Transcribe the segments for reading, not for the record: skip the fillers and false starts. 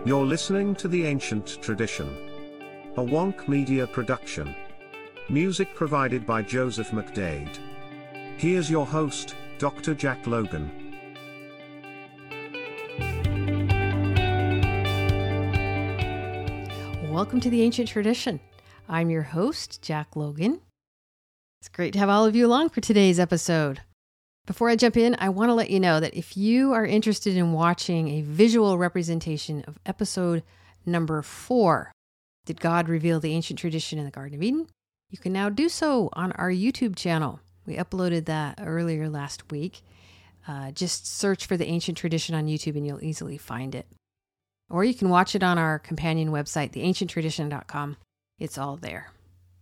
You're listening to The Ancient Tradition, a Wonk Media production. Music provided by Joseph McDade. Here's your host, Dr. Jack Logan. Welcome to The Ancient Tradition. I'm your host, Jack Logan. It's great to have all of you along for today's episode. Before I jump in, I want to let you know that if you are interested in watching a visual representation of episode number 4, Did God Reveal the Ancient Tradition in the Garden of Eden? You can now do so on our YouTube channel. We uploaded that earlier last week. Just search for the Ancient Tradition on YouTube and you'll easily find it. Or you can watch it on our companion website, theancienttradition.com. It's all there.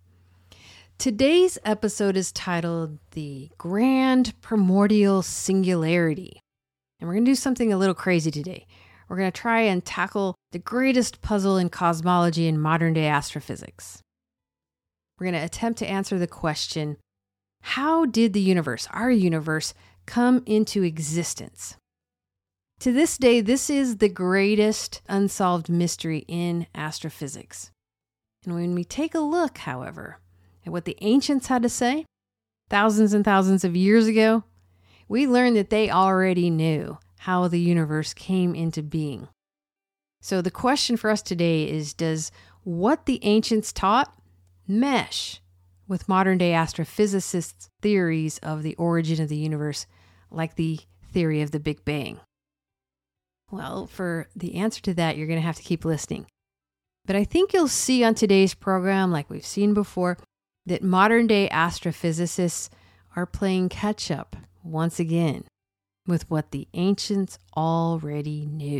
Today's episode is titled The Grand Primordial Singularity. And we're going to do something a little crazy today. We're going to try and tackle the greatest puzzle in cosmology and modern-day astrophysics. We're going to attempt to answer the question, how did the universe, our universe, come into existence? To this day, this is the greatest unsolved mystery in astrophysics. And when we take a look, however, at what the ancients had to say, thousands and thousands of years ago, we learn that they already knew how the universe came into being. So the question for us today is, does what the ancients taught mesh with modern-day astrophysicists' theories of the origin of the universe, like the theory of the Big Bang? Well, for the answer to that, you're going to have to keep listening. But I think you'll see on today's program, like we've seen before, that modern-day astrophysicists are playing catch-up once again with what the ancients already knew.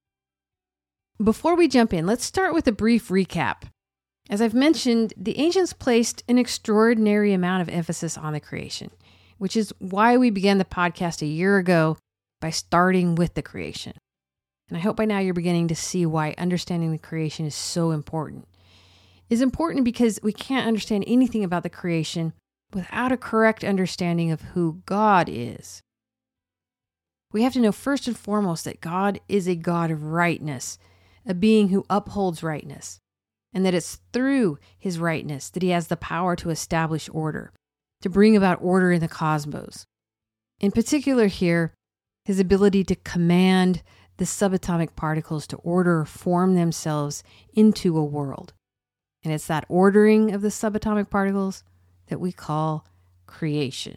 Before we jump in, let's start with a brief recap. As I've mentioned, the ancients placed an extraordinary amount of emphasis on the creation, which is why we began the podcast a year ago by starting with the creation. And I hope by now you're beginning to see why understanding the creation is so important. It's important because we can't understand anything about the creation without a correct understanding of who God is. We have to know first and foremost that God is a God of rightness, a being who upholds rightness, and that it's through his rightness that he has the power to establish order, to bring about order in the cosmos. In particular here, his ability to command the subatomic particles to order or form themselves into a world. And it's that ordering of the subatomic particles that we call creation.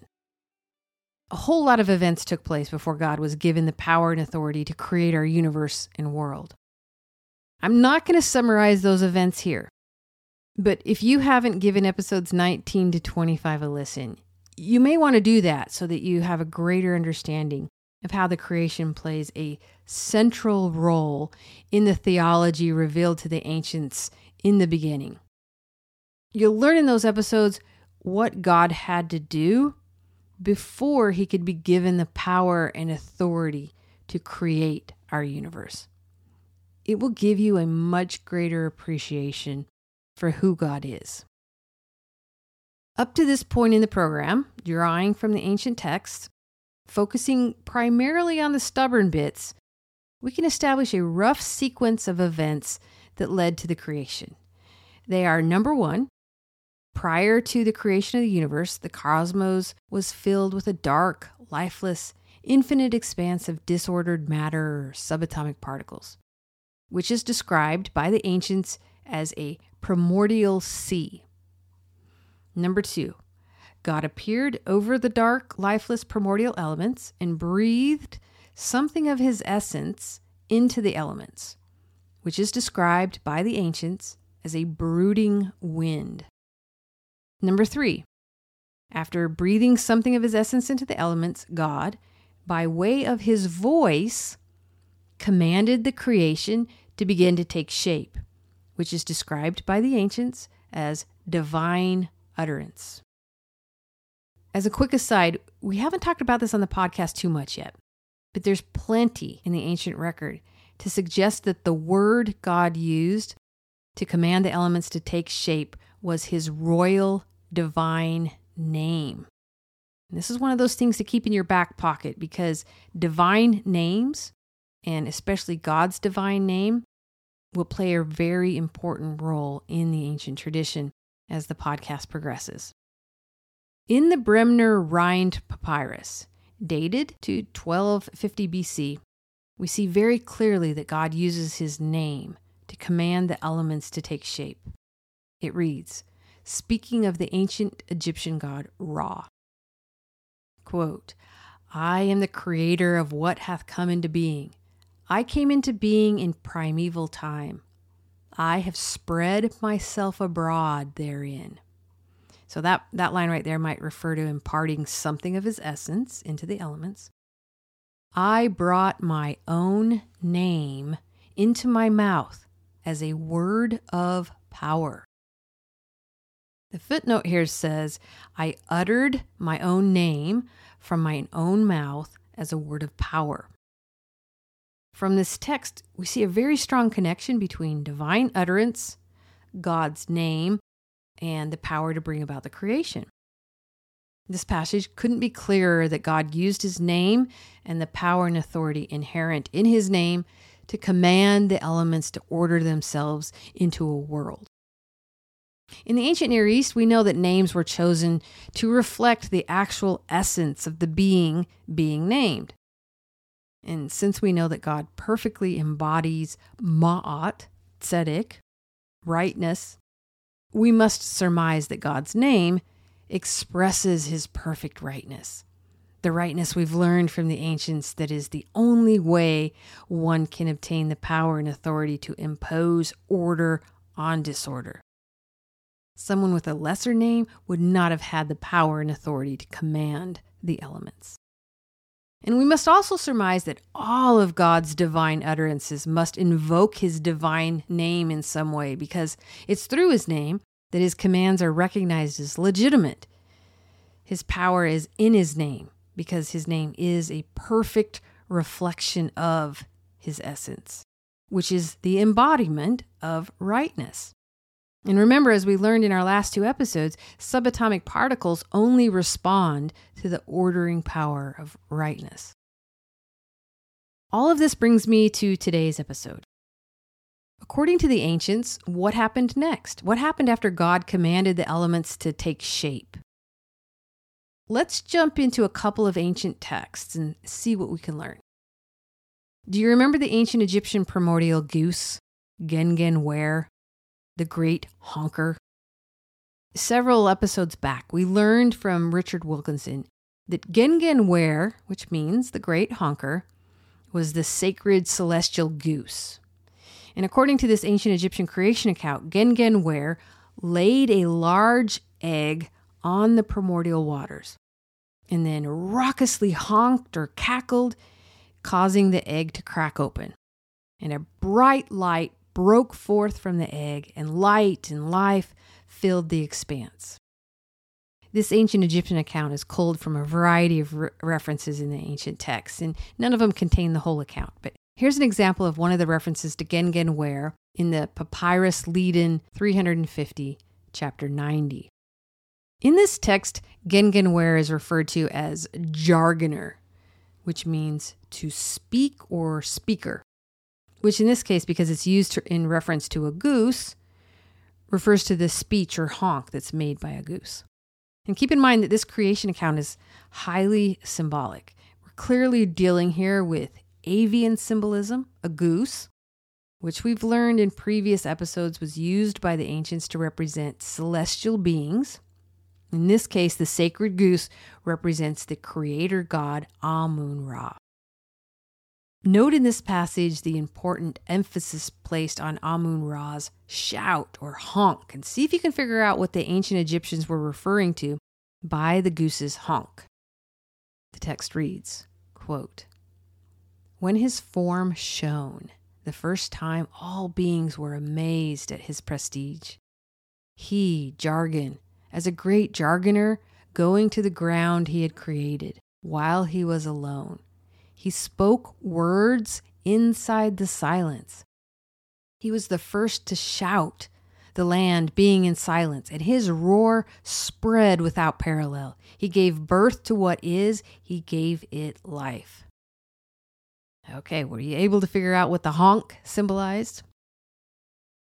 A whole lot of events took place before God was given the power and authority to create our universe and world. I'm not going to summarize those events here, but if you haven't given episodes 19 to 25 a listen, you may want to do that so that you have a greater understanding of how the creation plays a central role in the theology revealed to the ancients in the beginning. You'll learn in those episodes what God had to do before he could be given the power and authority to create our universe. It will give you a much greater appreciation for who God is. Up to this point in the program, drawing from the ancient texts, focusing primarily on the stubborn bits, we can establish a rough sequence of events that led to the creation. They are, number 1, prior to the creation of the universe, the cosmos was filled with a dark, lifeless, infinite expanse of disordered matter or subatomic particles, which is described by the ancients as a primordial sea. Number 2, God appeared over the dark, lifeless primordial elements and breathed something of his essence into the elements, which is described by the ancients as a brooding wind. Number 3, after breathing something of his essence into the elements, God, by way of his voice, commanded the creation to begin to take shape, which is described by the ancients as divine utterance. As a quick aside, we haven't talked about this on the podcast too much yet, but there's plenty in the ancient record to suggest that the word God used to command the elements to take shape was his royal divine name. And this is one of those things to keep in your back pocket because divine names, and especially God's divine name, will play a very important role in the ancient tradition as the podcast progresses. In the Bremner Rind Papyrus, dated to 1250 BC, we see very clearly that God uses his name to command the elements to take shape. It reads, speaking of the ancient Egyptian god Ra, quote, I am the creator of what hath come into being. I came into being in primeval time. I have spread myself abroad therein. So that line right there might refer to imparting something of his essence into the elements. I brought my own name into my mouth as a word of power. The footnote here says, I uttered my own name from my own mouth as a word of power. From this text, we see a very strong connection between divine utterance, God's name, and the power to bring about the creation. This passage couldn't be clearer that God used his name and the power and authority inherent in his name to command the elements to order themselves into a world. In the ancient Near East, we know that names were chosen to reflect the actual essence of the being named. And since we know that God perfectly embodies ma'at, tzedek, rightness, we must surmise that God's name expresses his perfect rightness. The rightness we've learned from the ancients that is the only way one can obtain the power and authority to impose order on disorder. Someone with a lesser name would not have had the power and authority to command the elements. And we must also surmise that all of God's divine utterances must invoke his divine name in some way, because it's through his name that his commands are recognized as legitimate. His power is in his name, because his name is a perfect reflection of his essence, which is the embodiment of rightness. And remember, as we learned in our last two episodes, subatomic particles only respond to the ordering power of rightness. All of this brings me to today's episode. According to the ancients, what happened next? What happened after God commanded the elements to take shape? Let's jump into a couple of ancient texts and see what we can learn. Do you remember the ancient Egyptian primordial goose, Gengen-Ware? The great honker? Several episodes back, we learned from Richard Wilkinson that Gengen-Ware, which means the great honker, was the sacred celestial goose. And according to this ancient Egyptian creation account, Gengen-Ware laid a large egg on the primordial waters and then raucously honked or cackled, causing the egg to crack open. And a bright light broke forth from the egg, and light and life filled the expanse. This ancient Egyptian account is culled from a variety of references in the ancient texts, and none of them contain the whole account. But here's an example of one of the references to Gengen-Ware in the Papyrus Leiden 350, chapter 90. In this text, Gengen-Ware is referred to as jargoner, which means to speak or speaker, which in this case, because it's used in reference to a goose, refers to the speech or honk that's made by a goose. And keep in mind that this creation account is highly symbolic. We're clearly dealing here with avian symbolism, a goose, which we've learned in previous episodes was used by the ancients to represent celestial beings. In this case, the sacred goose represents the creator god Amun-Ra. Note in this passage the important emphasis placed on Amun-Ra's shout or honk, and see if you can figure out what the ancient Egyptians were referring to by the goose's honk. The text reads, quote, when his form shone, the first time all beings were amazed at his prestige. He, Jargon, as a great jargoner, going to the ground he had created, while he was alone. He spoke words inside the silence. He was the first to shout, the land being in silence, and his roar spread without parallel. He gave birth to what is, he gave it life. Okay, were you able to figure out what the honk symbolized?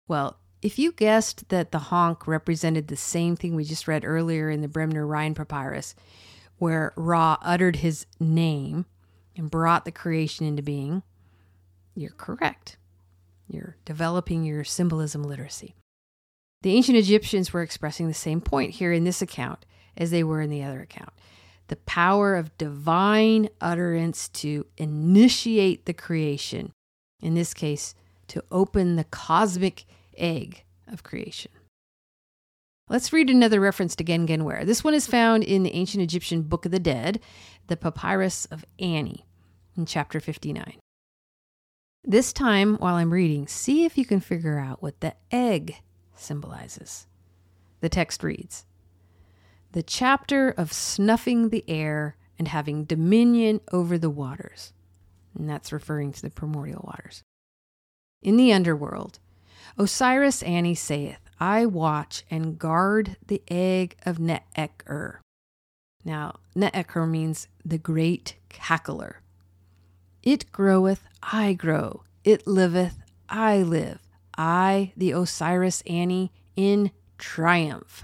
Well, if you guessed that the honk represented the same thing we just read earlier in the Bremner Rhine Papyrus, where Ra uttered his name and brought the creation into being, you're correct. You're developing your symbolism literacy. The ancient Egyptians were expressing the same point here in this account as they were in the other account. The power of divine utterance to initiate the creation. In this case, to open the cosmic egg of creation. Let's read another reference to Gengenware. This one is found in the ancient Egyptian Book of the Dead, the Papyrus of Ani, in chapter 59. This time, while I'm reading, see if you can figure out what the egg symbolizes. The text reads, "The chapter of snuffing the air and having dominion over the waters." And that's referring to the primordial waters. "In the underworld, Osiris Ani saith, I watch and guard the egg of Ne'eker." Now, Ne'eker means the great cackler. "It groweth, I grow. It liveth, I live. I, the Osiris Ani, in triumph."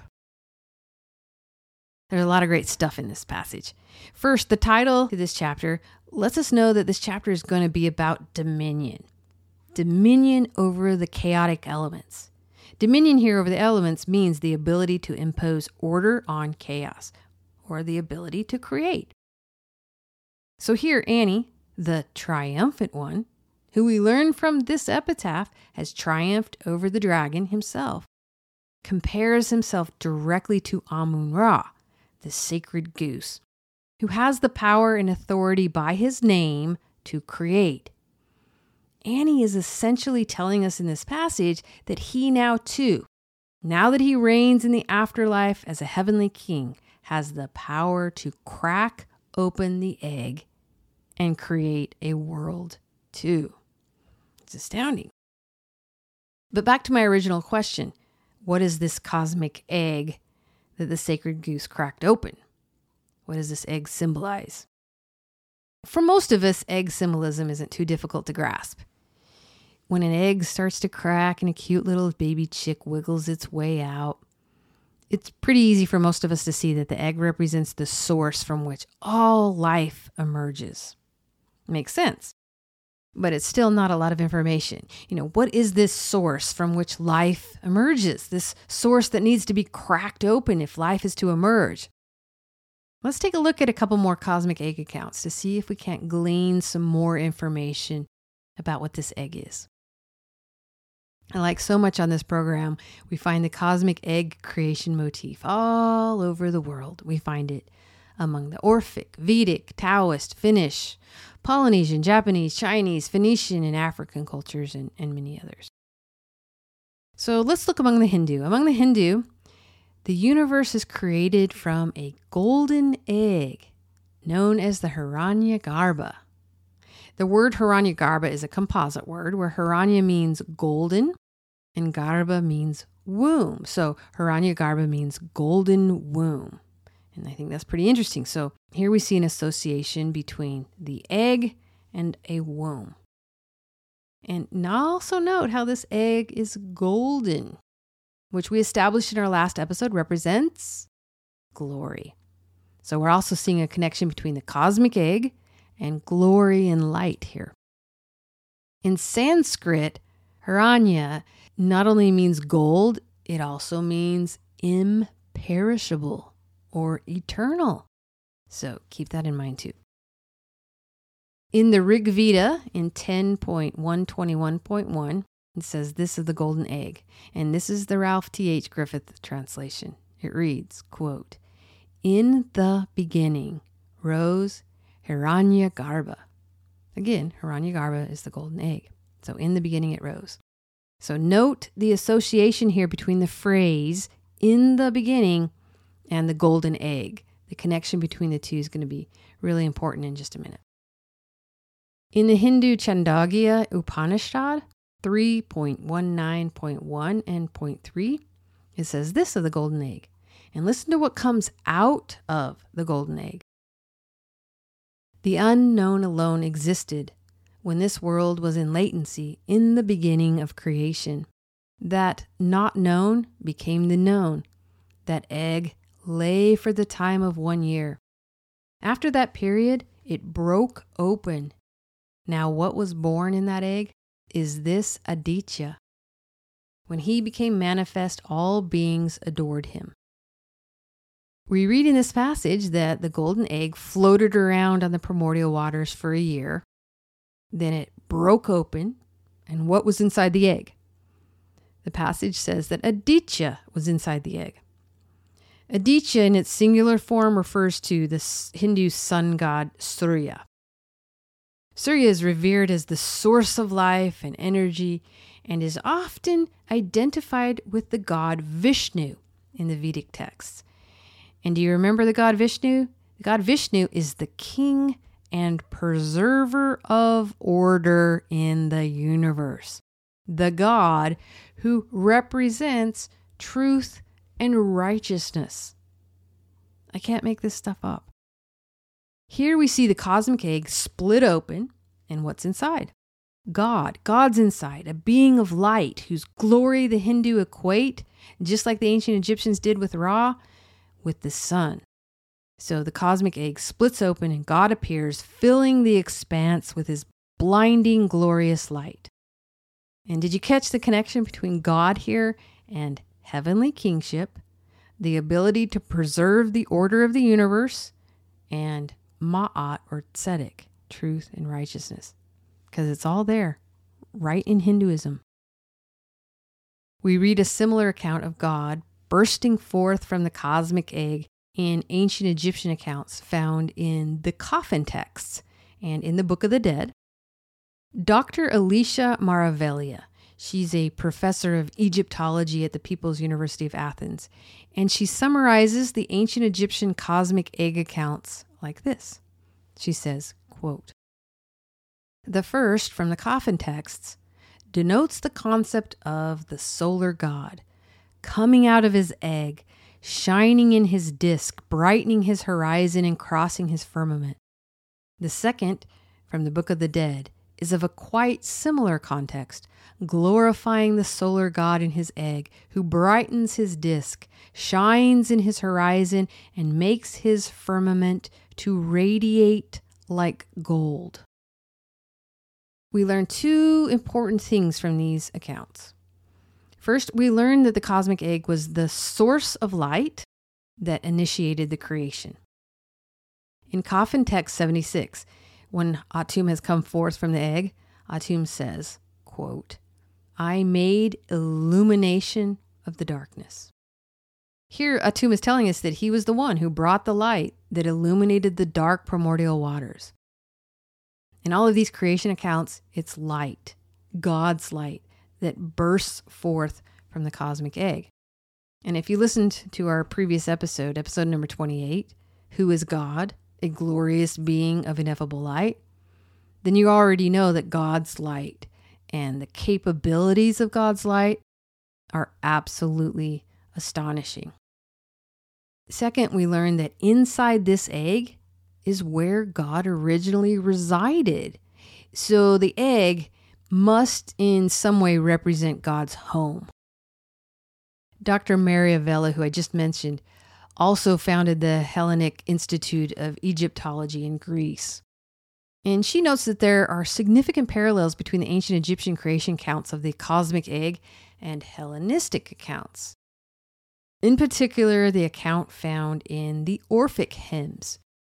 There's a lot of great stuff in this passage. First, the title to this chapter lets us know that this chapter is going to be about dominion. Dominion over the chaotic elements. Dominion here over the elements means the ability to impose order on chaos, or the ability to create. So here, Ani, the triumphant one, who we learn from this epitaph has triumphed over the dragon himself, compares himself directly to Amun-Ra, the sacred goose, who has the power and authority by his name to create. Ani is essentially telling us in this passage that he now too, now that he reigns in the afterlife as a heavenly king, has the power to crack open the egg and create a world too. It's astounding. But back to my original question, what is this cosmic egg that the sacred goose cracked open? What does this egg symbolize? For most of us, egg symbolism isn't too difficult to grasp. When an egg starts to crack and a cute little baby chick wiggles its way out, it's pretty easy for most of us to see that the egg represents the source from which all life emerges. Makes sense. But it's still not a lot of information. What is this source from which life emerges? This source that needs to be cracked open if life is to emerge. Let's take a look at a couple more cosmic egg accounts to see if we can't glean some more information about what this egg is. And like so much on this program, we find the cosmic egg creation motif all over the world. We find it among the Orphic, Vedic, Taoist, Finnish, Polynesian, Japanese, Chinese, Phoenician, and African cultures, and many others. So let's look among the Hindu. Among the Hindu, the universe is created from a golden egg known as the Hiranyagarbha. The word Hiranyagarbha is a composite word where Hiranya means golden and Garbha means womb. So Hiranyagarbha means golden womb. And I think that's pretty interesting. So here we see an association between the egg and a womb. And now also note how this egg is golden, which we established in our last episode represents glory. So we're also seeing a connection between the cosmic egg and glory and light here. In Sanskrit, Hiranya not only means gold, it also means imperishable or eternal. So keep that in mind too. In the Rig Veda, in 10.121.1, it says this is the golden egg. And this is the Ralph T.H. Griffith translation. It reads, quote, "In the beginning rose Hiranyagarbha." Again, Hiranyagarbha is the golden egg. So in the beginning it rose. So note the association here between the phrase "in the beginning" and the golden egg. The connection between the two is going to be really important in just a minute. In the Hindu Chandogya Upanishad 3.19.1 and 0.3, it says this of the golden egg. And listen to what comes out of the golden egg. "The unknown alone existed when this world was in latency in the beginning of creation. That not known became the known. That egg lay for the time of 1 year. After that period, it broke open. Now what was born in that egg is this Aditya. When he became manifest, all beings adored him. We read in this passage that the golden egg floated around on the primordial waters for a year. Then it broke open, and what was inside the egg? The passage says that Aditya was inside the egg. Aditya in its singular form refers to the Hindu sun god Surya. Surya is revered as the source of life and energy and is often identified with the god Vishnu in the Vedic texts. And do you remember the god Vishnu? The god Vishnu is the king and preserver of order in the universe. The God who represents truth and righteousness. I can't make this stuff up. Here we see the cosmic egg split open, and what's inside? God. God's inside, a being of light whose glory the Hindu equate, just like the ancient Egyptians did with Ra, with the sun. So the cosmic egg splits open and God appears, filling the expanse with his blinding, glorious light. And did you catch the connection between God here and heavenly kingship, the ability to preserve the order of the universe, and Ma'at or Tzedek, truth and righteousness? Because it's all there, right in Hinduism. We read a similar account of God bursting forth from the cosmic egg in ancient Egyptian accounts found in the coffin texts and in the Book of the Dead. Dr. Alicia Maravellia, she's a professor of Egyptology at the People's University of Athens, and she summarizes the ancient Egyptian cosmic egg accounts like this. She says, quote, "The first from the coffin texts denotes the concept of the solar god coming out of his egg, shining in his disk, brightening his horizon and crossing his firmament. The second, from the Book of the Dead, is of a quite similar context, glorifying the solar god in his egg, who brightens his disk, shines in his horizon, and makes his firmament to radiate like gold." We learn two important things from these accounts. First, we learn that the cosmic egg was the source of light that initiated the creation. In Coffin Text 76, when Atum has come forth from the egg, Atum says, quote, "I made illumination of the darkness." Here, Atum is telling us that he was the one who brought the light that illuminated the dark primordial waters. In all of these creation accounts, it's light, God's light, that bursts forth from the cosmic egg. And if you listened to our previous episode number 28, Who is God? A glorious being of ineffable light, then you already know that God's light and the capabilities of God's light are absolutely astonishing. Second, we learn that inside this egg is where God originally resided. So the egg must in some way represent God's home. Dr. Maravellia, who I just mentioned, also founded the Hellenic Institute of Egyptology in Greece. And she notes that there are significant parallels between the ancient Egyptian creation accounts of the cosmic egg and Hellenistic accounts. In particular, the account found in the Orphic hymns.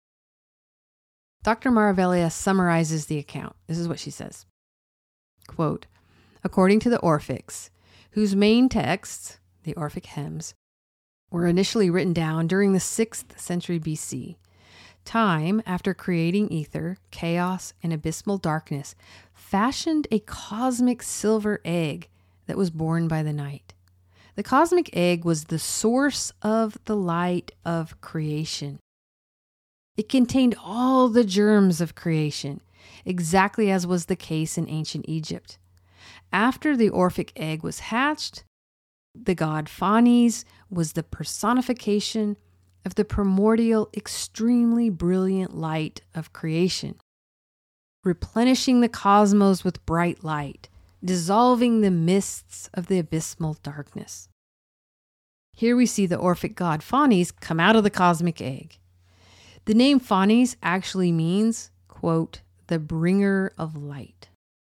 Dr. Maravellia summarizes the account. This is what she says. Quote, "According to the Orphics, whose main texts, the Orphic hymns, were initially written down during the 6th century BC, time, after creating ether, chaos, and abysmal darkness, fashioned a cosmic silver egg that was born by the night. The cosmic egg was the source of the light of creation. It contained all the germs of creation, exactly as was the case in ancient Egypt. After the Orphic egg was hatched, the god Phanes was the personification of the primordial, extremely brilliant light of creation. Replenishing the cosmos with bright light, dissolving the mists of the abysmal darkness. Here we see the Orphic god Phanes come out of the cosmic egg. The name Phanes actually means, quote, the bringer of light.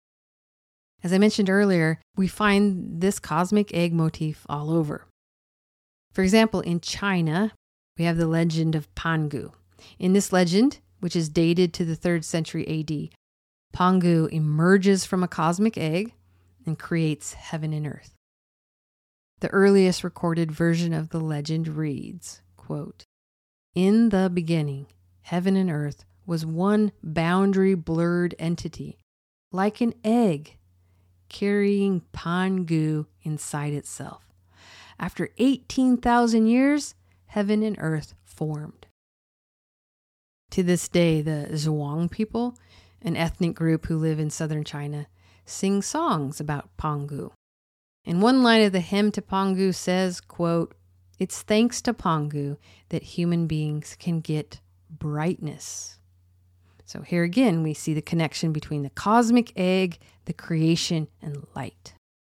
As I mentioned earlier, we find this cosmic egg motif all over. For example, in China, we have the legend of Pangu. In this legend, which is dated to the 3rd century AD, Pangu emerges from a cosmic egg and creates heaven and earth. The earliest recorded version of the legend reads, quote, in the beginning, heaven and earth was one boundary-blurred entity, like an egg, carrying Pangu inside itself. After 18,000 years, heaven and earth formed. To this day, the Zhuang people, an ethnic group who live in southern China, sing songs about Pangu. And one line of the hymn to Pangu says, quote, it's thanks to Pangu that human beings can get brightness. So here again, we see the connection between the cosmic egg, the creation, and light.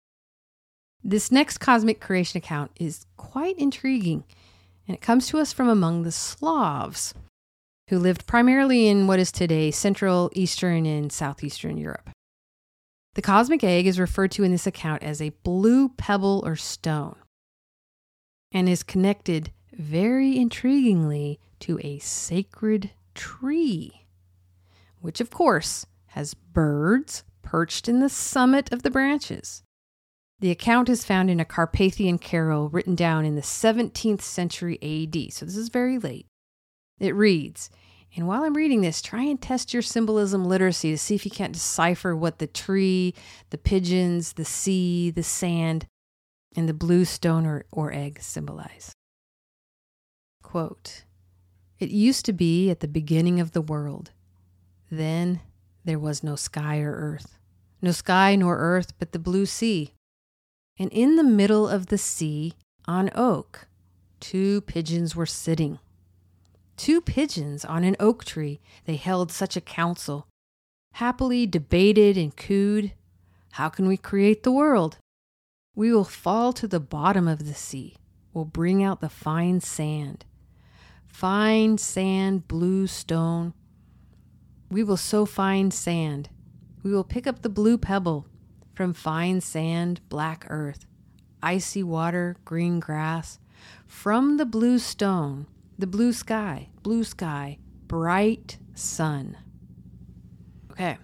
This next cosmic creation account is quite intriguing, and it comes to us from among the Slavs, who lived primarily in what is today Central, Eastern, and Southeastern Europe. The cosmic egg is referred to in this account as a blue pebble or stone, and is connected very intriguingly to a sacred tree, which of course has birds perched in the summit of the branches. The account is found in a Carpathian carol written down in the 17th century AD, so this is very late. It reads, and while I'm reading this, try and test your symbolism literacy to see if you can't decipher what the tree, the pigeons, the sea, the sand, and the blue stone or egg symbolize. Quote, it used to be at the beginning of the world. Then there was no sky or earth. No sky nor earth, but the blue sea. And in the middle of the sea, on oak, 2 pigeons were sitting. 2 pigeons on an oak tree, they held such a council. Happily debated and cooed, how can we create the world? We will fall to the bottom of the sea. We'll bring out the fine sand. Fine sand, blue stone. We will sow fine sand. We will pick up the blue pebble. From fine sand, black earth. Icy water, green grass. From the blue stone, the blue sky, bright sun. Okay.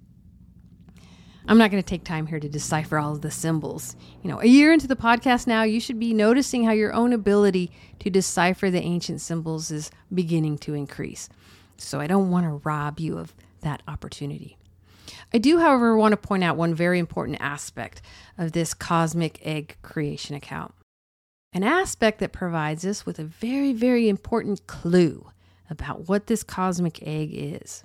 I'm not going to take time here to decipher all of the symbols. A year into the podcast now, you should be noticing how your own ability to decipher the ancient symbols is beginning to increase. So I don't want to rob you of that opportunity. I do, however, want to point out one very important aspect of this cosmic egg creation account. An aspect that provides us with a very, very important clue about what this cosmic egg is.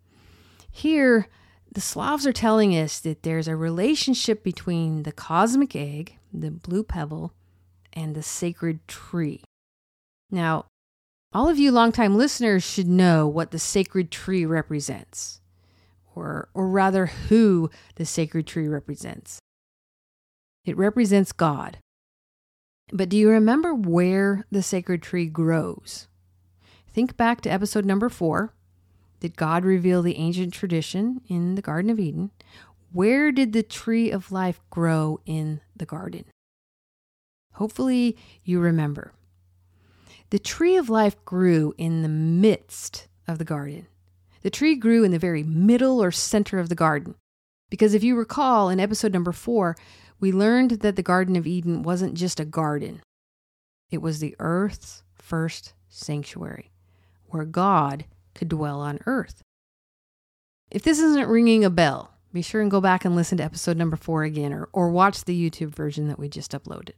Here, the Slavs are telling us that there's a relationship between the cosmic egg, the blue pebble, and the sacred tree. Now, all of you longtime listeners should know what the sacred tree represents, or rather who the sacred tree represents. It represents God. But do you remember where the sacred tree grows? Think back to episode number 4. Did God reveal the ancient tradition in the Garden of Eden? Where did the tree of life grow in the garden? Hopefully you remember. The tree of life grew in the midst of the garden. The tree grew in the very middle or center of the garden. Because if you recall, in episode number 4, we learned that the Garden of Eden wasn't just a garden. It was the earth's first sanctuary, where God could dwell on earth. If this isn't ringing a bell, be sure and go back and listen to episode number 4 again, or watch the YouTube version that we just uploaded.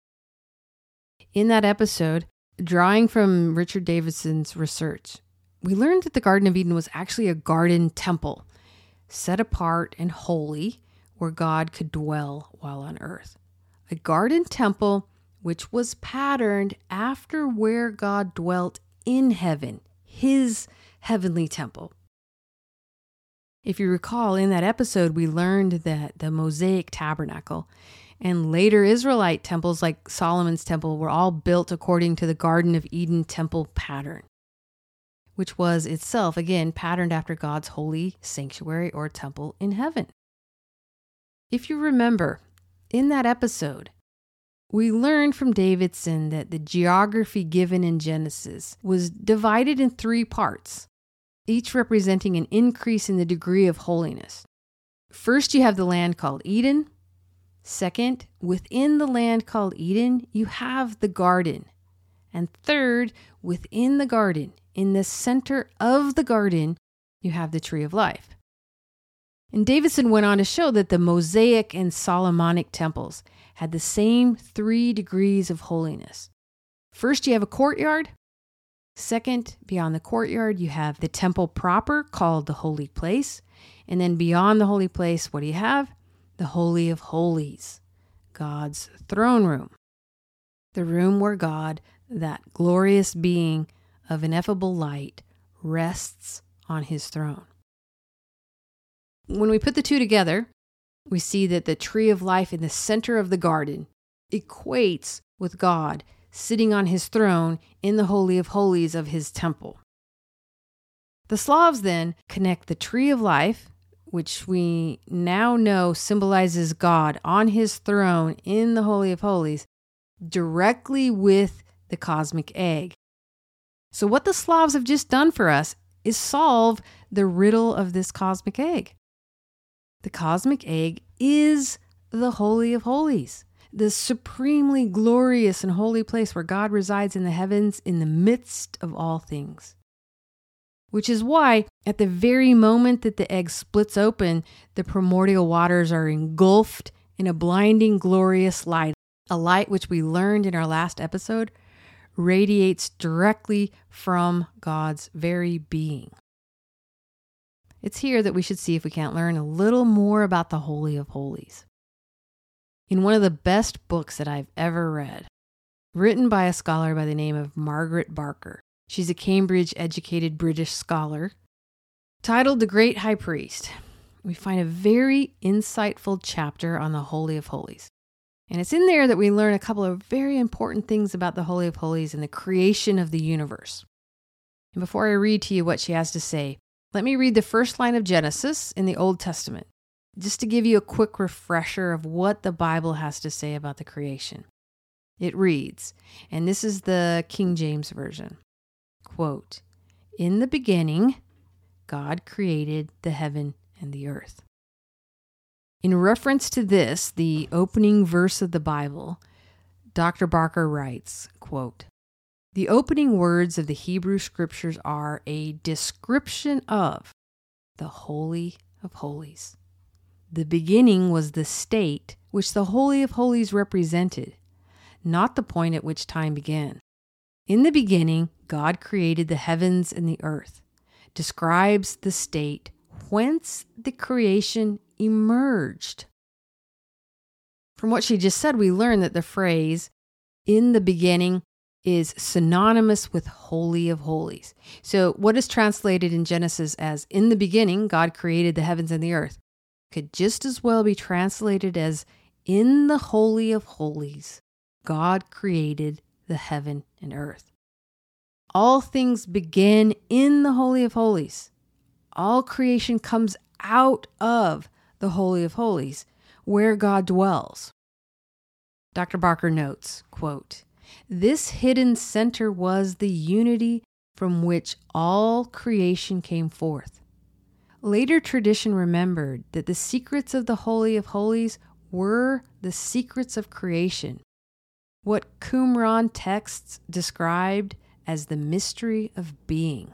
In that episode, drawing from Richard Davidson's research, we learned that the Garden of Eden was actually a garden temple, set apart and holy, where God could dwell while on earth. A garden temple which was patterned after where God dwelt in heaven, his heavenly temple. If you recall, in that episode, we learned that the Mosaic tabernacle and later Israelite temples like Solomon's temple were all built according to the Garden of Eden temple pattern, which was itself, again, patterned after God's holy sanctuary or temple in heaven. If you remember, in that episode, we learned from Davidson that the geography given in Genesis was divided in 3 parts, each representing an increase in the degree of holiness. First, you have the land called Eden. Second, within the land called Eden, you have the garden. And third, within the garden, in the center of the garden, you have the tree of life. And Davidson went on to show that the Mosaic and Solomonic temples had the same 3 degrees of holiness. First, you have a courtyard. Second, beyond the courtyard, you have the temple proper called the holy place. And then beyond the holy place, what do you have? The Holy of Holies, God's throne room. The room where God, that glorious being of ineffable light, rests on his throne. When we put the 2 together, we see that the tree of life in the center of the garden equates with God sitting on his throne in the Holy of Holies of his temple. The Slavs then connect the tree of life, which we now know symbolizes God on his throne in the Holy of Holies, directly with the cosmic egg. So what the Slavs have just done for us is solve the riddle of this cosmic egg. The cosmic egg is the Holy of Holies, the supremely glorious and holy place where God resides in the heavens in the midst of all things. Which is why, at the very moment that the egg splits open, the primordial waters are engulfed in a blinding, glorious light, a light which we learned in our last episode radiates directly from God's very being. It's here that we should see if we can't learn a little more about the Holy of Holies. In one of the best books that I've ever read, written by a scholar by the name of Margaret Barker, she's a Cambridge-educated British scholar, titled The Great High Priest, we find a very insightful chapter on the Holy of Holies. And it's in there that we learn a couple of very important things about the Holy of Holies and the creation of the universe. And before I read to you what she has to say, let me read the first line of Genesis in the Old Testament, just to give you a quick refresher of what the Bible has to say about the creation. It reads, and this is the King James Version, quote, "In the beginning, God created the heaven and the earth." In reference to this, the opening verse of the Bible, Dr. Barker writes, quote, "The opening words of the Hebrew Scriptures are a description of the Holy of Holies. The beginning was the state which the Holy of Holies represented, not the point at which time began. In the beginning, God created the heavens and the earth, describes the state whence the creation emerged." From what she just said, we learn that the phrase, "in the beginning," is synonymous with Holy of Holies. So what is translated in Genesis as "in the beginning, God created the heavens and the earth" could just as well be translated as "in the Holy of Holies, God created the heaven and earth." All things begin in the Holy of Holies. All creation comes out of the Holy of Holies, where God dwells. Dr. Barker notes, quote, "This hidden center was the unity from which all creation came forth. Later tradition remembered that the secrets of the Holy of Holies were the secrets of creation, what Qumran texts described as the mystery of being."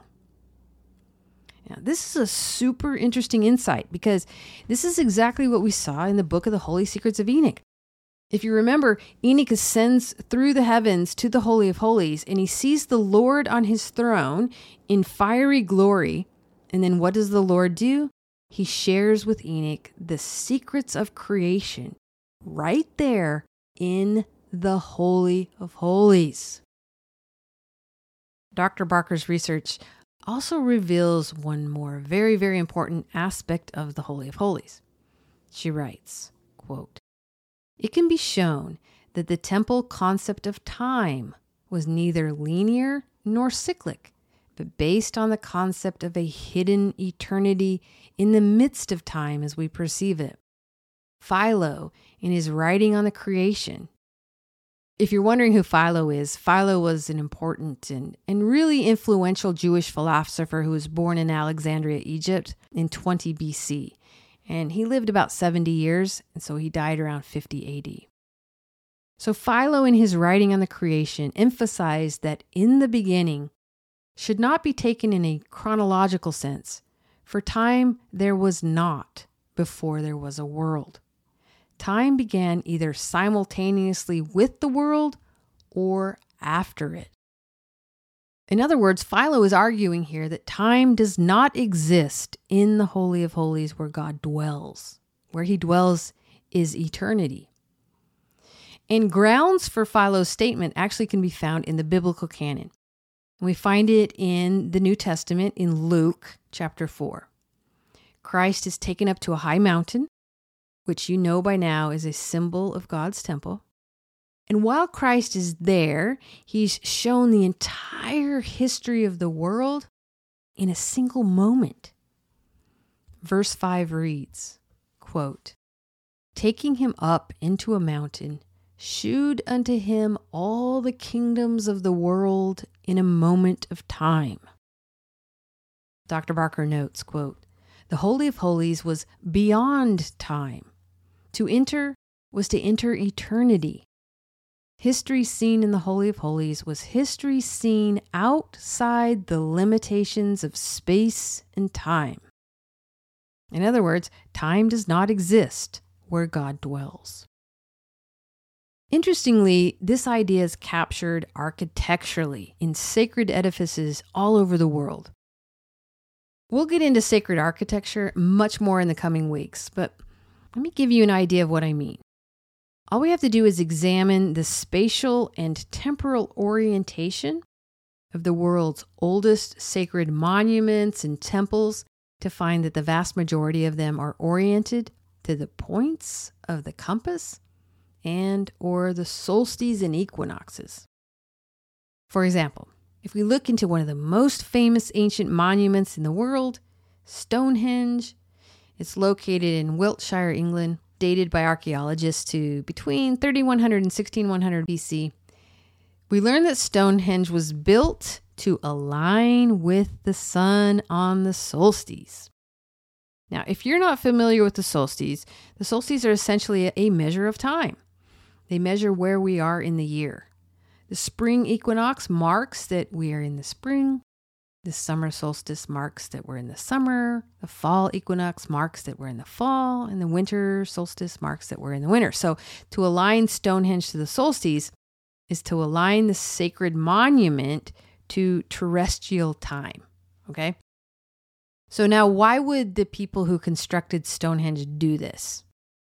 Now, this is a super interesting insight because this is exactly what we saw in the book of the Holy Secrets of Enoch. If you remember, Enoch ascends through the heavens to the Holy of Holies, and he sees the Lord on his throne in fiery glory. And then what does the Lord do? He shares with Enoch the secrets of creation right there in the Holy of Holies. Dr. Barker's research also reveals one more very, very important aspect of the Holy of Holies. She writes, quote, "It can be shown that the temple concept of time was neither linear nor cyclic, but based on the concept of a hidden eternity in the midst of time as we perceive it. Philo, in his writing on the creation," if you're wondering who Philo is, Philo was an important and really influential Jewish philosopher who was born in Alexandria, Egypt in 20 BC. And he lived about 70 years, and so he died around 50 AD. So Philo, in his writing on the creation, emphasized that in the beginning should not be taken in a chronological sense, for time there was not before there was a world. Time began either simultaneously with the world or after it. In other words, Philo is arguing here that time does not exist in the Holy of Holies where God dwells. Where he dwells is eternity. And grounds for Philo's statement actually can be found in the biblical canon. We find it in the New Testament in Luke chapter 4. Christ is taken up to a high mountain, which you know by now is a symbol of God's temple. And while Christ is there, he's shown the entire history of the world in a single moment. Verse 5 reads, quote, "Taking him up into a mountain, shewed unto him all the kingdoms of the world in a moment of time." Dr. Barker notes, quote, "The Holy of Holies was beyond time. To enter was to enter eternity. History seen in the Holy of Holies was history seen outside the limitations of space and time." In other words, time does not exist where God dwells. Interestingly, this idea is captured architecturally in sacred edifices all over the world. We'll get into sacred architecture much more in the coming weeks, but let me give you an idea of what I mean. All we have to do is examine the spatial and temporal orientation of the world's oldest sacred monuments and temples to find that the vast majority of them are oriented to the points of the compass and or the solstices and equinoxes. For example, if we look into one of the most famous ancient monuments in the world, Stonehenge, it's located in Wiltshire, England, dated by archaeologists to between 3100 and 1600 BC. We learn that Stonehenge was built to align with the sun on the solstices. Now, if you're not familiar with the solstices are essentially a measure of time. They measure where we are in the year. The spring equinox marks that we are in the spring. The summer solstice marks that we're in the summer. The fall equinox marks that we're in the fall. And the winter solstice marks that we're in the winter. So to align Stonehenge to the solstices is to align the sacred monument to terrestrial time. Okay? So now, why would the people who constructed Stonehenge do this?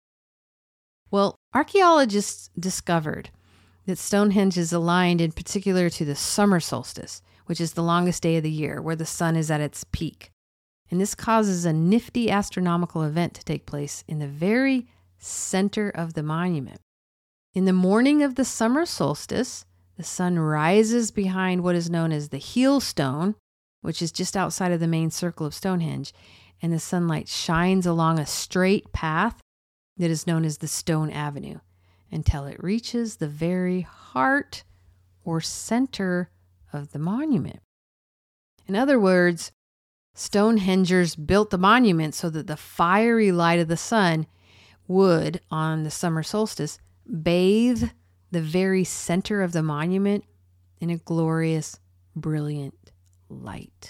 Well, archaeologists discovered that Stonehenge is aligned in particular to the summer solstice, which is the longest day of the year, where the sun is at its peak. And this causes a nifty astronomical event to take place in the very center of the monument. In the morning of the summer solstice, the sun rises behind what is known as the heel stone, which is just outside of the main circle of Stonehenge, and the sunlight shines along a straight path that is known as the Stone Avenue until it reaches the very heart or center of the monument. In other words, Stonehengers built the monument so that the fiery light of the sun would, on the summer solstice, bathe the very center of the monument in a glorious, brilliant light.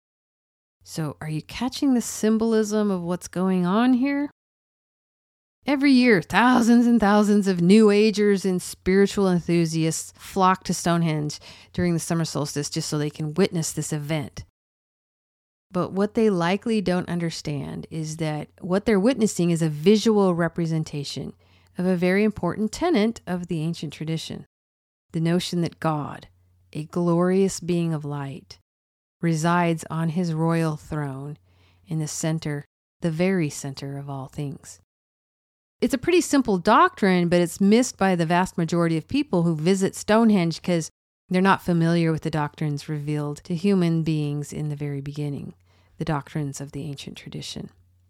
So, are you catching the symbolism of what's going on here? Every year, thousands and thousands of New Agers and spiritual enthusiasts flock to Stonehenge during the summer solstice just so they can witness this event. But what they likely don't understand is that what they're witnessing is a visual representation of a very important tenet of the ancient tradition, the notion that God, a glorious being of light, resides on his royal throne in the center, the very center of all things. It's a pretty simple doctrine, but it's missed by the vast majority of people who visit Stonehenge because they're not familiar with the doctrines revealed to human beings in the very beginning, the doctrines of the ancient tradition.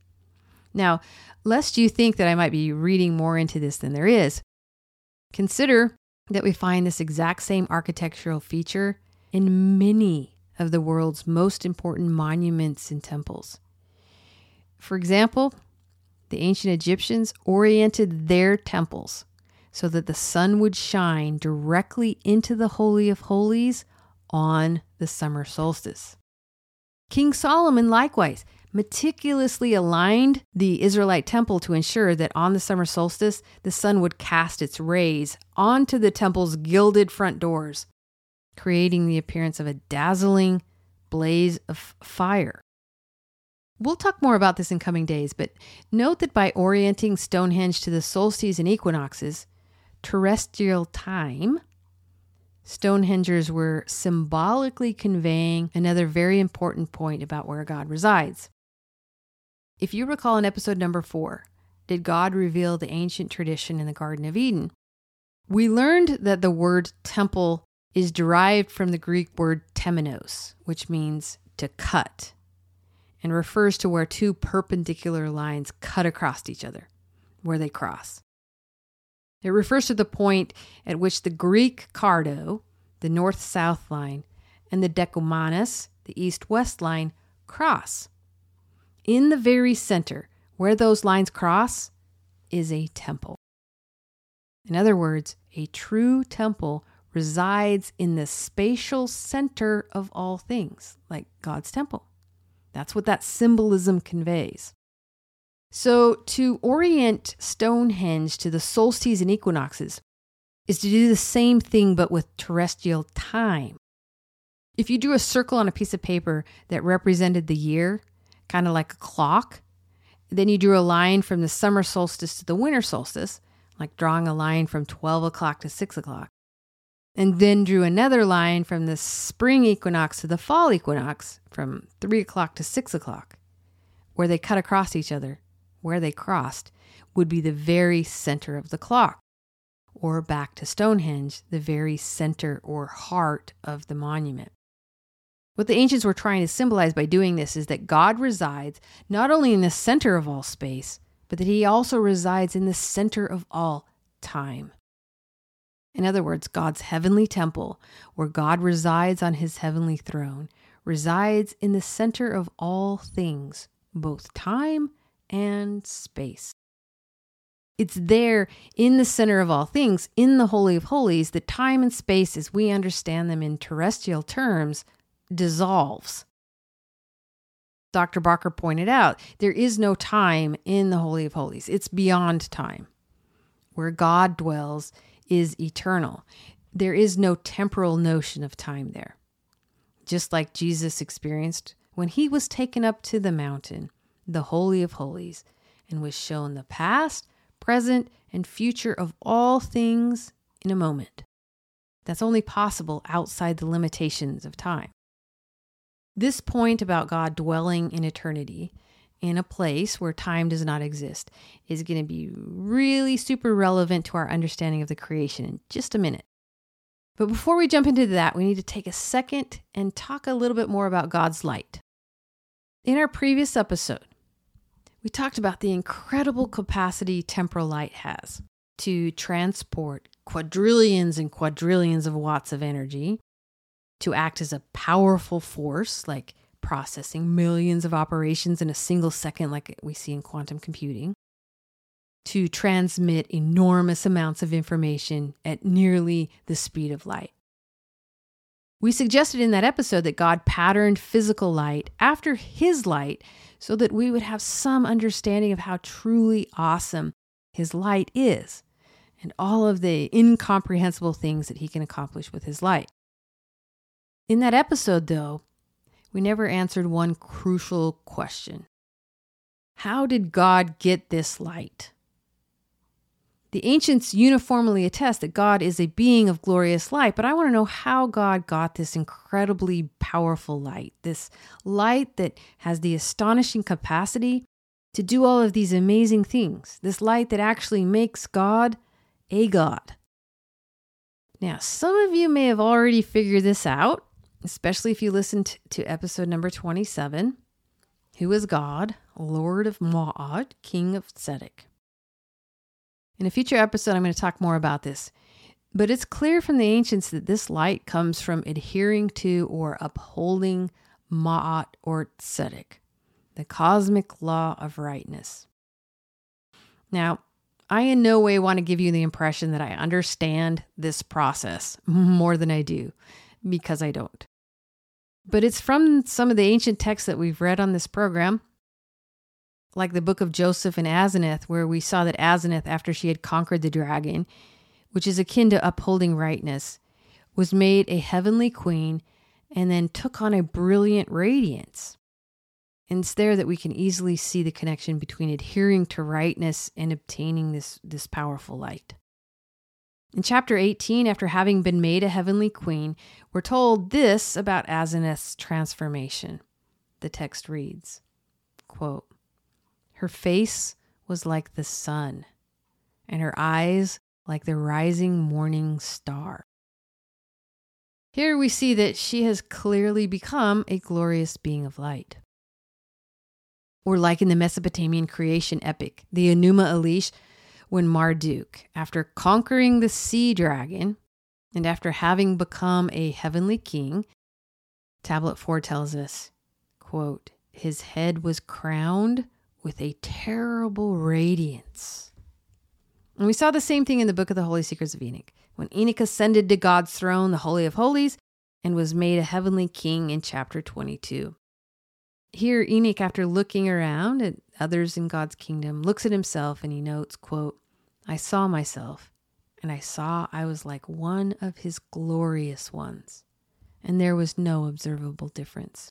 Now, lest you think that I might be reading more into this than there is, consider that we find this exact same architectural feature in many of the world's most important monuments and temples. For example, the ancient Egyptians oriented their temples so that the sun would shine directly into the Holy of Holies on the summer solstice. King Solomon likewise meticulously aligned the Israelite temple to ensure that on the summer solstice, the sun would cast its rays onto the temple's gilded front doors, creating the appearance of a dazzling blaze of fire. We'll talk more about this in coming days, but note that by orienting Stonehenge to the solstices and equinoxes, terrestrial time, Stonehengers were symbolically conveying another very important point about where God resides. If you recall in episode number 4, Did God Reveal the Ancient Tradition in the Garden of Eden? We learned that the word temple is derived from the Greek word temenos, which means to cut, and refers to where two perpendicular lines cut across each other, where they cross. It refers to the point at which the Greek cardo, the north-south line, and the decumanus, the east-west line, cross. In the very center, where those lines cross, is a temple. In other words, a true temple resides in the spatial center of all things, like God's temple. That's what that symbolism conveys. So to orient Stonehenge to the solstices and equinoxes is to do the same thing but with terrestrial time. If you drew a circle on a piece of paper that represented the year, kind of like a clock, then you drew a line from the summer solstice to the winter solstice, like drawing a line from 12 o'clock to 6 o'clock, and then drew another line from the spring equinox to the fall equinox, from 3 o'clock to 6 o'clock, where they cut across each other, where they crossed, would be the very center of the clock, or back to Stonehenge, the very center or heart of the monument. What the ancients were trying to symbolize by doing this is that God resides not only in the center of all space, but that he also resides in the center of all time. In other words, God's heavenly temple, where God resides on his heavenly throne, resides in the center of all things, both time and space. It's there in the center of all things, in the Holy of Holies, that time and space, as we understand them in terrestrial terms, dissolves. Dr. Barker pointed out, there is no time in the Holy of Holies. It's beyond time. Where God dwells is eternal. There is no temporal notion of time there. Just like Jesus experienced when he was taken up to the mountain, the Holy of Holies, and was shown the past, present, and future of all things in a moment. That's only possible outside the limitations of time. This point about God dwelling in eternity, in a place where time does not exist, is going to be really super relevant to our understanding of the creation in just a minute. But before we jump into that, we need to take a second and talk a little bit more about God's light. In our previous episode, we talked about the incredible capacity temporal light has to transport quadrillions and quadrillions of watts of energy, to act as a powerful force, like processing millions of operations in a single second, like we see in quantum computing, to transmit enormous amounts of information at nearly the speed of light. We suggested in that episode that God patterned physical light after his light so that we would have some understanding of how truly awesome his light is and all of the incomprehensible things that he can accomplish with his light. In that episode, though, we never answered one crucial question. How did God get this light? The ancients uniformly attest that God is a being of glorious light, but I want to know how God got this incredibly powerful light, this light that has the astonishing capacity to do all of these amazing things, this light that actually makes God a God. Now, some of you may have already figured this out, especially if you listened to episode number 27, Who is God, Lord of Ma'at, King of Tzedek. In a future episode, I'm going to talk more about this, but it's clear from the ancients that this light comes from adhering to or upholding Ma'at or Tzedek, the cosmic law of rightness. Now, I in no way want to give you the impression that I understand this process more than I do, because I don't. But it's from some of the ancient texts that we've read on this program, like the book of Joseph and Asenath, where we saw that Asenath, after she had conquered the dragon, which is akin to upholding rightness, was made a heavenly queen and then took on a brilliant radiance. And it's there that we can easily see the connection between adhering to rightness and obtaining this powerful light. In chapter 18, after having been made a heavenly queen, we're told this about Asenath's transformation. The text reads, quote, "Her face was like the sun, and her eyes like the rising morning star." Here we see that she has clearly become a glorious being of light. Or like in the Mesopotamian creation epic, the Enuma Elish, when Marduk, after conquering the sea dragon, and after having become a heavenly king, Tablet 4 tells us, quote, "His head was crowned with a terrible radiance." And we saw the same thing in the book of the Holy Secrets of Enoch, when Enoch ascended to God's throne, the Holy of Holies, and was made a heavenly king in chapter 22. Here, Enoch, after looking around at others in God's kingdom, looks at himself and he notes, quote, "I saw myself, and I saw I was like one of his glorious ones, and there was no observable difference."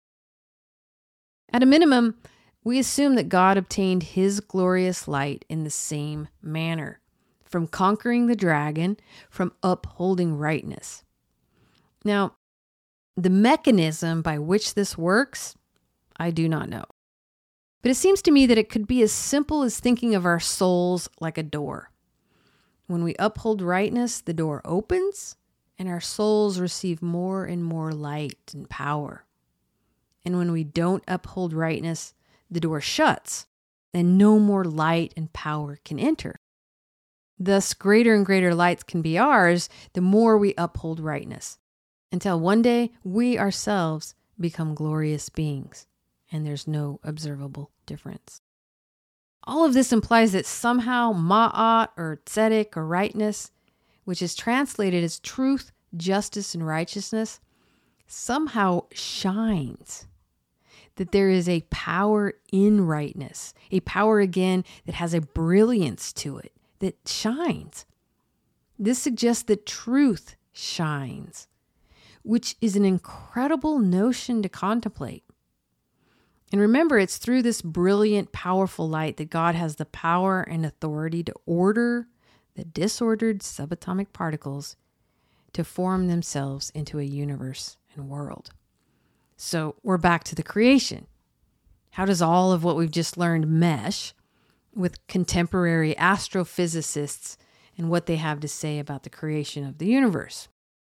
At a minimum, we assume that God obtained his glorious light in the same manner, from conquering the dragon, from upholding rightness. Now, the mechanism by which this works, I do not know. But it seems to me that it could be as simple as thinking of our souls like a door. When we uphold rightness, the door opens, and our souls receive more and more light and power. And when we don't uphold rightness, the door shuts, and no more light and power can enter. Thus, greater and greater lights can be ours the more we uphold rightness, until one day we ourselves become glorious beings, and there's no observable difference. All of this implies that somehow Ma'at or Tzedek or rightness, which is translated as truth, justice, and righteousness, somehow shines. That there is a power in rightness, a power again that has a brilliance to it, that shines. This suggests that truth shines, which is an incredible notion to contemplate. And remember, it's through this brilliant, powerful light that God has the power and authority to order the disordered subatomic particles to form themselves into a universe and world. So we're back to the creation. How does all of what we've just learned mesh with contemporary astrophysicists and what they have to say about the creation of the universe?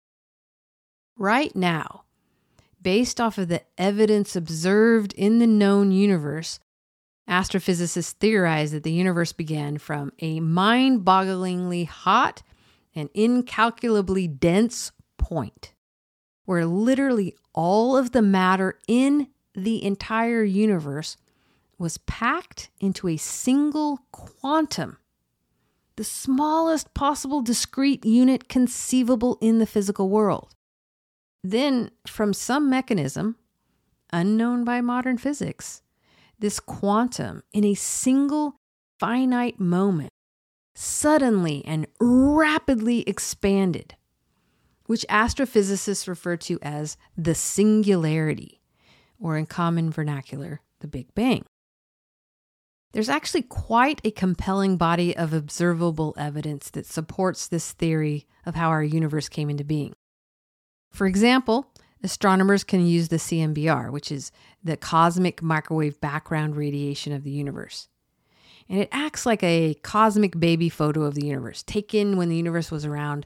Right now, based off of the evidence observed in the known universe, astrophysicists theorize that the universe began from a mind-bogglingly hot and incalculably dense point, where literally all of the matter in the entire universe was packed into a single quantum, the smallest possible discrete unit conceivable in the physical world. Then, from some mechanism, unknown by modern physics, this quantum, in a single finite moment, suddenly and rapidly expanded, which astrophysicists refer to as the singularity, or in common vernacular, the Big Bang. There's actually quite a compelling body of observable evidence that supports this theory of how our universe came into being. For example, astronomers can use the CMBR, which is the cosmic microwave background radiation of the universe. And it acts like a cosmic baby photo of the universe, taken when the universe was around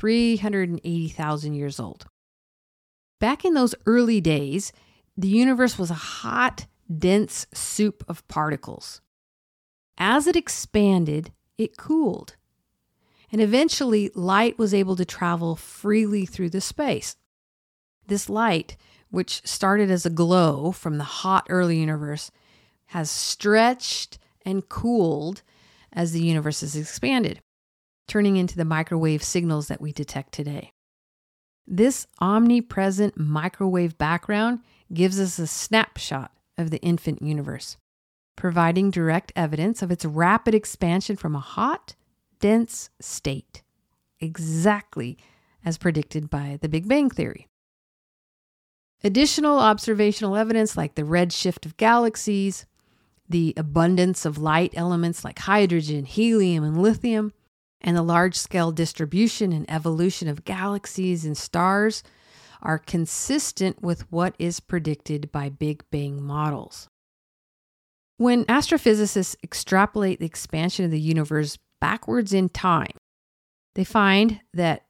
380,000 years old. Back in those early days, the universe was a hot, dense soup of particles. As it expanded, it cooled. And eventually, light was able to travel freely through the space. This light, which started as a glow from the hot early universe, has stretched and cooled as the universe has expanded, turning into the microwave signals that we detect today. This omnipresent microwave background gives us a snapshot of the infant universe, providing direct evidence of its rapid expansion from a hot, dense state, exactly as predicted by the Big Bang Theory. Additional observational evidence like the redshift of galaxies, the abundance of light elements like hydrogen, helium, and lithium, and the large-scale distribution and evolution of galaxies and stars are consistent with what is predicted by Big Bang models. When astrophysicists extrapolate the expansion of the universe backwards in time, they find that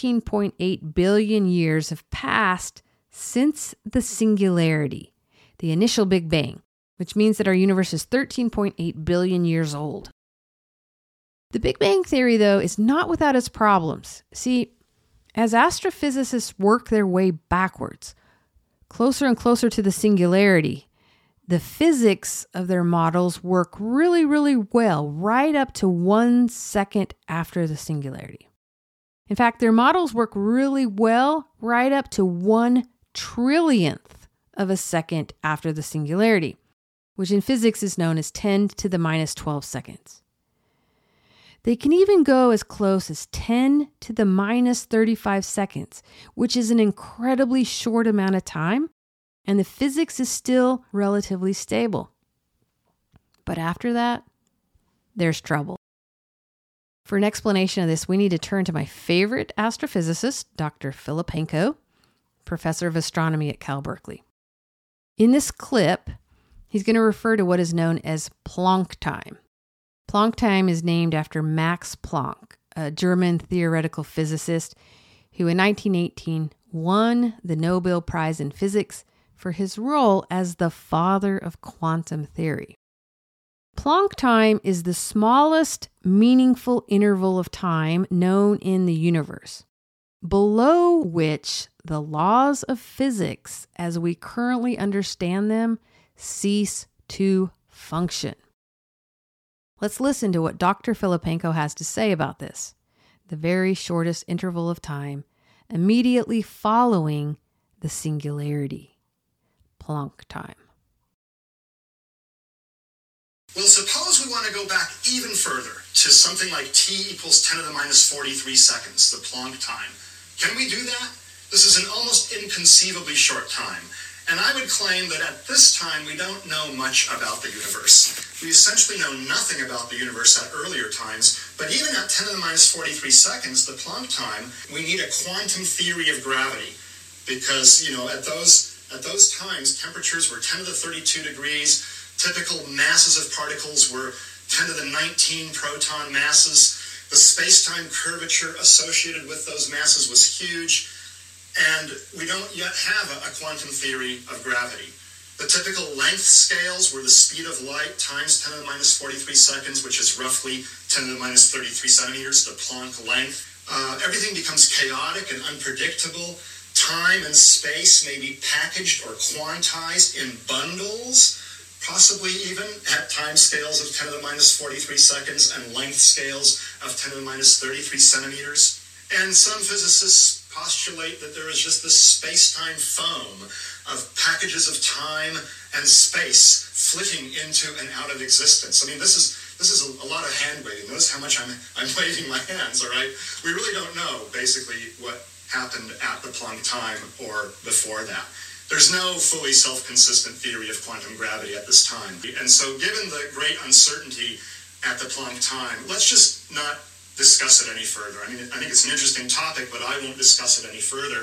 13.8 billion years have passed since the singularity, the initial Big Bang, which means that our universe is 13.8 billion years old. The Big Bang Theory, though, is not without its problems. See, as astrophysicists work their way backwards, closer and closer to the singularity, the physics of their models work really, really well right up to 1 second after the singularity. In fact, their models work really well right up to 1 trillionth of a second after the singularity, which in physics is known as 10 to the minus 12 seconds. They can even go as close as 10 to the minus 35 seconds, which is an incredibly short amount of time, and the physics is still relatively stable. But after that, there's trouble. For an explanation of this, we need to turn to my favorite astrophysicist, Dr. Filipenko, professor of astronomy at Cal Berkeley. In this clip, he's going to refer to what is known as Planck time. Planck time is named after Max Planck, a German theoretical physicist who in 1918 won the Nobel Prize in Physics for his role as the father of quantum theory. Planck time is the smallest meaningful interval of time known in the universe, below which the laws of physics as we currently understand them cease to function. Let's listen to what Dr. Filipenko has to say about this, the very shortest interval of time immediately following the singularity, Planck time. Well, suppose we want to go back even further to something like t equals 10 to the minus 43 seconds, the Planck time. Can we do that? This is an almost inconceivably short time. And I would claim that at this time, we don't know much about the universe. We essentially know nothing about the universe at earlier times, but even at 10 to the minus 43 seconds, the Planck time, we need a quantum theory of gravity. Because, at those times, temperatures were 10 to the 32 degrees, typical masses of particles were 10 to the 19 proton masses, the space-time curvature associated with those masses was huge, and we don't yet have a quantum theory of gravity. The typical length scales were the speed of light times 10 to the minus 43 seconds, which is roughly 10 to the minus 33 centimeters, the Planck length. Everything becomes chaotic and unpredictable. Time and space may be packaged or quantized in bundles, possibly even at time scales of 10 to the minus 43 seconds and length scales of 10 to the minus 33 centimeters. And some physicists postulate that there is just this space-time foam of packages of time and space flitting into and out of existence. I mean, this is a lot of hand waving. Notice how much I'm waving my hands, all right? We really don't know, basically, what happened at the Planck time or before that. There's no fully self-consistent theory of quantum gravity at this time. And so given the great uncertainty at the Planck time, let's just not discuss it any further. I mean, I think it's an interesting topic, but I won't discuss it any further.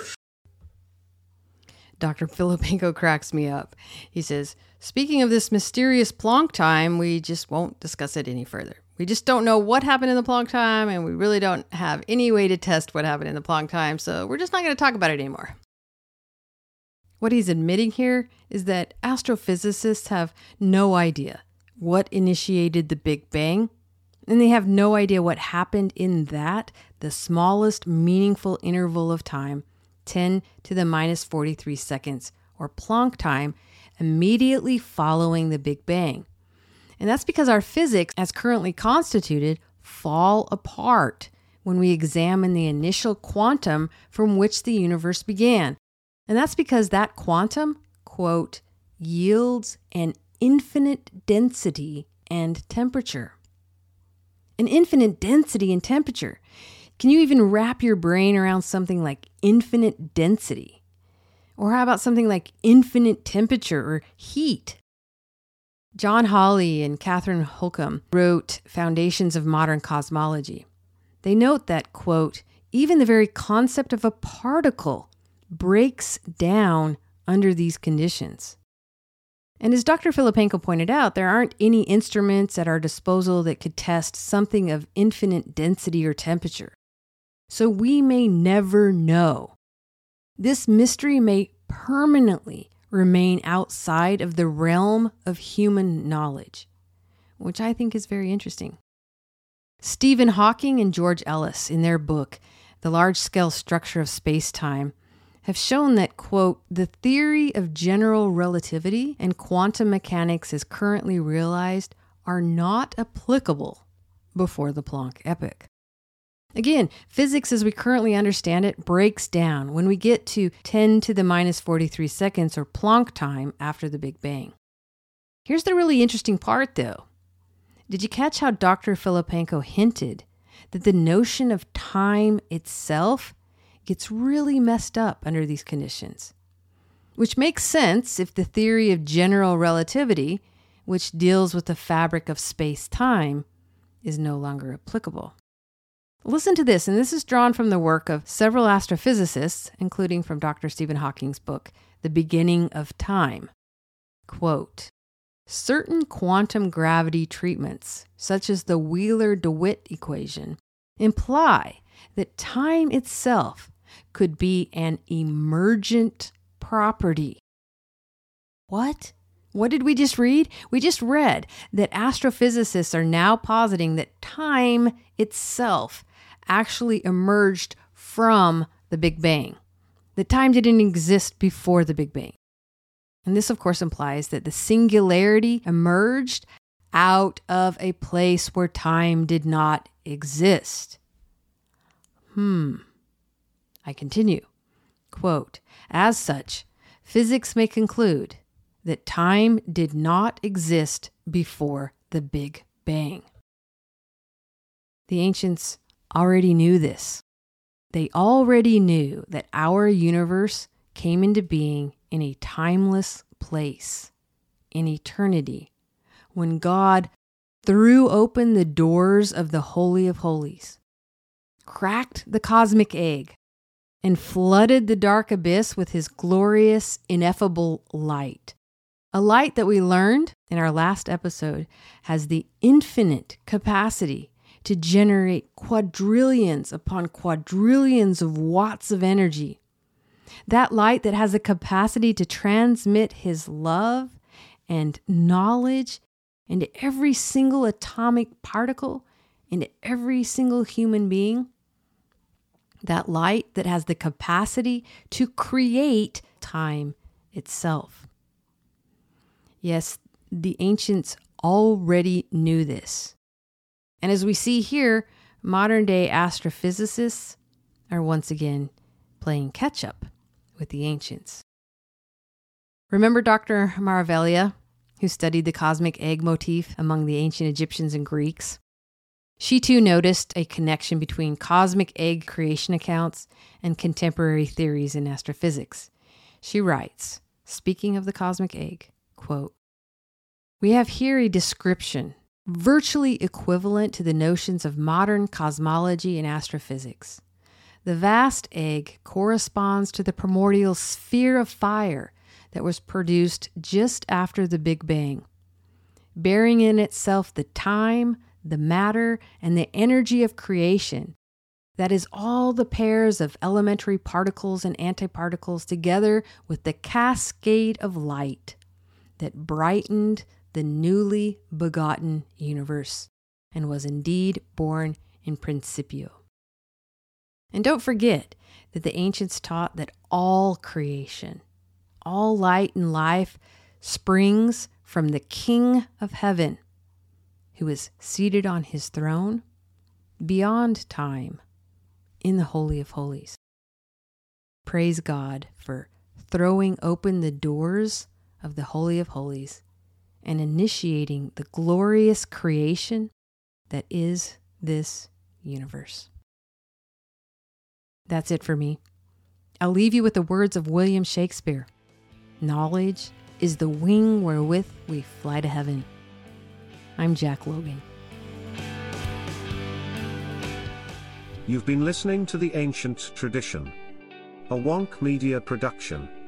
Dr. Filipenko cracks me up. He says, speaking of this mysterious Planck time, we just won't discuss it any further. We just don't know what happened in the Planck time, and we really don't have any way to test what happened in the Planck time, so we're just not going to talk about it anymore. What he's admitting here is that astrophysicists have no idea what initiated the Big Bang, and they have no idea what happened in that, the smallest meaningful interval of time, 10 to the minus 43 seconds, or Planck time, immediately following the Big Bang. And that's because our physics, as currently constituted, fall apart when we examine the initial quantum from which the universe began. And that's because that quantum, quote, yields an infinite density and temperature. An infinite density and temperature. Can you even wrap your brain around something like infinite density? Or how about something like infinite temperature or heat? John Hawley and Catherine Holcomb wrote Foundations of Modern Cosmology. They note that, quote, even the very concept of a particle breaks down under these conditions. And as Dr. Filipenko pointed out, there aren't any instruments at our disposal that could test something of infinite density or temperature. So we may never know. This mystery may permanently remain outside of the realm of human knowledge, which I think is very interesting. Stephen Hawking and George Ellis, in their book, The Large-Scale Structure of Space-Time, have shown that, quote, the theory of general relativity and quantum mechanics as currently realized are not applicable before the Planck epoch. Again, physics as we currently understand it breaks down when we get to 10 to the minus 43 seconds or Planck time after the Big Bang. Here's the really interesting part, though. Did you catch how Dr. Filipenko hinted that the notion of time itself gets really messed up under these conditions? Which makes sense if the theory of general relativity, which deals with the fabric of space-time, is no longer applicable. Listen to this, and this is drawn from the work of several astrophysicists, including from Dr. Stephen Hawking's book, The Beginning of Time. Quote, certain quantum gravity treatments, such as the Wheeler-DeWitt equation, imply that time itself could be an emergent property. What? What did we just read? We just read that astrophysicists are now positing that time itself actually emerged from the Big Bang. That time didn't exist before the Big Bang. And this, of course, implies that the singularity emerged out of a place where time did not exist. I continue. Quote, as such, physics may conclude that time did not exist before the Big Bang. The ancients already knew this. They already knew that our universe came into being in a timeless place, in eternity, when God threw open the doors of the Holy of Holies, cracked the cosmic egg, and flooded the dark abyss with his glorious, ineffable light. A light that we learned in our last episode has the infinite capacity to generate quadrillions upon quadrillions of watts of energy. That light that has the capacity to transmit his love and knowledge into every single atomic particle, into every single human being. That light that has the capacity to create time itself. Yes, the ancients already knew this. And as we see here, modern-day astrophysicists are once again playing catch-up with the ancients. Remember Dr. Maravilla, who studied the cosmic egg motif among the ancient Egyptians and Greeks? She too noticed a connection between cosmic egg creation accounts and contemporary theories in astrophysics. She writes, speaking of the cosmic egg, quote, "We have here a description virtually equivalent to the notions of modern cosmology and astrophysics. The vast egg corresponds to the primordial sphere of fire that was produced just after the Big Bang, bearing in itself the time, the matter, and the energy of creation. That is all the pairs of elementary particles and antiparticles together with the cascade of light that brightened the newly begotten universe and was indeed born in principio." And don't forget that the ancients taught that all creation, all light and life springs from the King of Heaven, who is seated on his throne beyond time in the Holy of Holies. Praise God for throwing open the doors of the Holy of Holies and initiating the glorious creation that is this universe. That's it for me. I'll leave you with the words of William Shakespeare. Knowledge is the wing wherewith we fly to heaven. I'm Jack Logan. You've been listening to The Ancient Tradition, a Wonk Media production.